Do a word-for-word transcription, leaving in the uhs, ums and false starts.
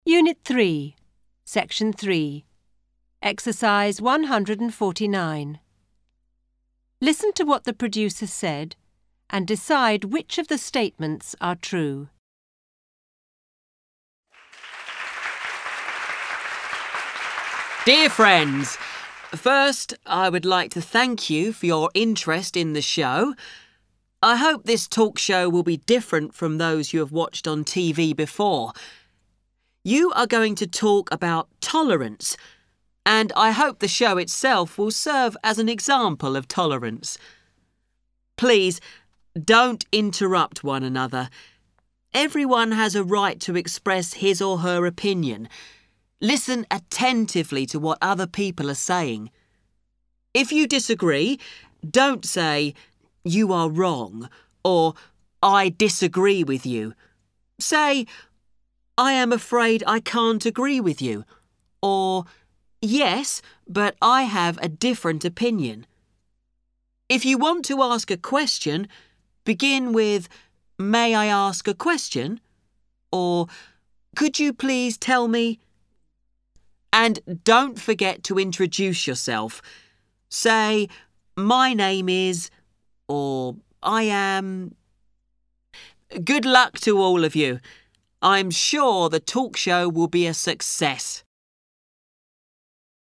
Unit three, Section three, Exercise one hundred forty-nine. Listen to what the producer said and decide which of the statements are true. Dear friends, first I would like to thank you for your interest in the show. I hope this talk show will be different from those you have watched on T V before. You are going to talk about tolerance, and I hope the show itself will serve as an example of tolerance. Please, don't interrupt one another. Everyone has a right to express his or her opinion. Listen attentively to what other people are saying. If you disagree, don't say, "You are wrong," or "I disagree with you." Say, "I am afraid I can't agree with you," or "Yes, but I have a different opinion." If you want to ask a question, begin with, "May I ask a question?" or "Could you please tell me?" And don't forget to introduce yourself. Say, "My name is," or "I am." Good luck to all of you. I'm sure the talk show will be a success.